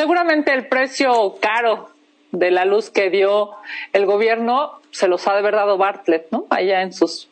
Seguramente el precio caro de la luz que dio el gobierno se los ha de haber dado Bartlett, ¿no? Allá en sus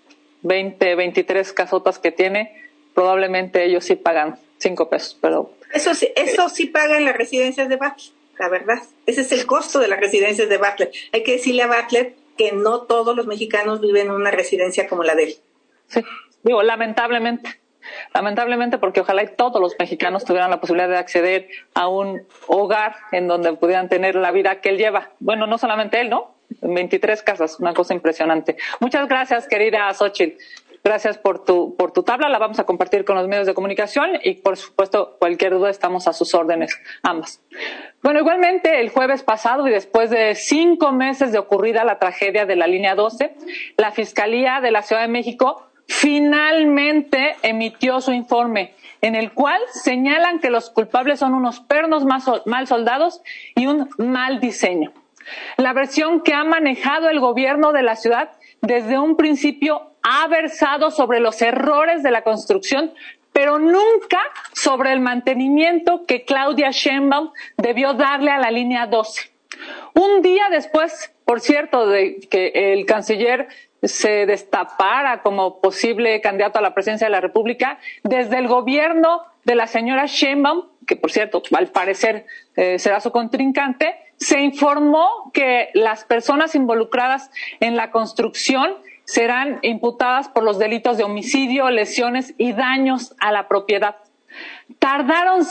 23 casotas que tiene, probablemente ellos sí pagan 5 pesos, pero... Eso sí pagan las residencias de Bartlett, la verdad. Ese es el costo de las residencias de Bartlett. Hay que decirle a Bartlett que no todos los mexicanos viven en una residencia como la de él. Sí, digo, lamentablemente, porque ojalá y todos los mexicanos tuvieran la posibilidad de acceder a un hogar en donde pudieran tener la vida que él lleva. Bueno, no solamente él, ¿no? 23 casas, una cosa impresionante. Muchas gracias, querida Xóchitl. Gracias por tu tabla, la vamos a compartir con los medios de comunicación y, por supuesto, cualquier duda estamos a sus órdenes, ambas. Bueno, igualmente, el jueves pasado y después de 5 meses de ocurrida la tragedia de la línea 12, la Fiscalía de la Ciudad de México finalmente emitió su informe, en el cual señalan que los culpables son unos pernos mal soldados y un mal diseño. La versión que ha manejado el gobierno de la ciudad desde un principio ha versado sobre los errores de la construcción, pero nunca sobre el mantenimiento que Claudia Sheinbaum debió darle a la línea 12. Un día después, por cierto, de que el canciller se destapara como posible candidato a la presidencia de la República, desde el gobierno de la señora Sheinbaum, que por cierto, al parecer será su contrincante, se informó que las personas involucradas en la construcción serán imputadas por los delitos de homicidio, lesiones y daños a la propiedad. Tardaron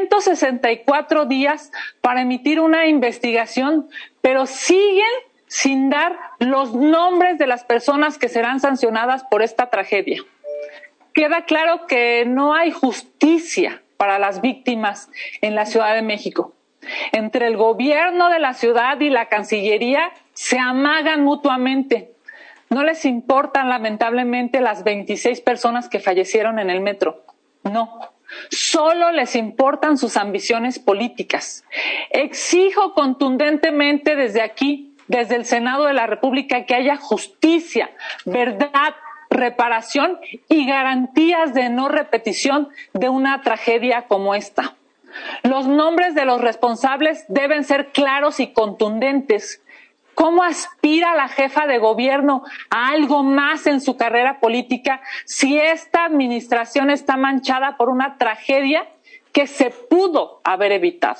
164 días para emitir una investigación, pero siguen sin dar los nombres de las personas que serán sancionadas por esta tragedia. Queda claro que no hay justicia para las víctimas en la Ciudad de México. Entre el gobierno de la ciudad y la Cancillería se amagan mutuamente. No les importan, lamentablemente, las 26 personas que fallecieron en el metro. No. Solo les importan sus ambiciones políticas. Exijo contundentemente desde aquí, desde el Senado de la República, que haya justicia, verdad, reparación y garantías de no repetición de una tragedia como esta. Los nombres de los responsables deben ser claros y contundentes. ¿Cómo aspira la jefa de gobierno a algo más en su carrera política si esta administración está manchada por una tragedia que se pudo haber evitado?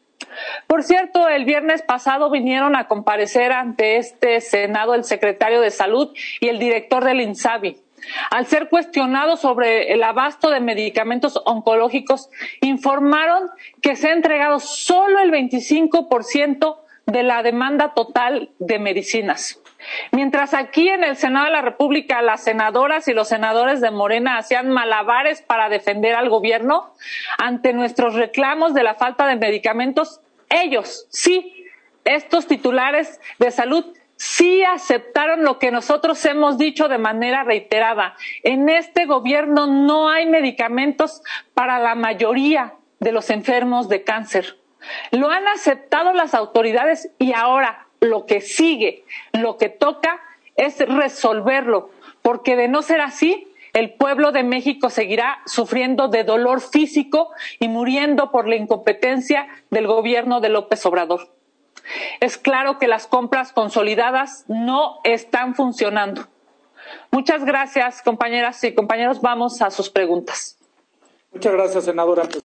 Por cierto, el viernes pasado vinieron a comparecer ante este Senado el secretario de Salud y el director del INSABI. Al ser cuestionados sobre el abasto de medicamentos oncológicos, informaron que se ha entregado solo el 25% de la demanda total de medicinas. Mientras aquí en el Senado de la República las senadoras y los senadores de Morena hacían malabares para defender al gobierno ante nuestros reclamos de la falta de medicamentos, ellos, sí, estos titulares de salud, sí aceptaron lo que nosotros hemos dicho de manera reiterada. En este gobierno no hay medicamentos para la mayoría de los enfermos de cáncer. Lo han aceptado las autoridades y ahora lo que sigue, lo que toca es resolverlo, porque de no ser así, el pueblo de México seguirá sufriendo de dolor físico y muriendo por la incompetencia del gobierno de López Obrador. Es claro que las compras consolidadas no están funcionando. Muchas gracias, compañeras y compañeros. Vamos a sus preguntas. Muchas gracias, senadora.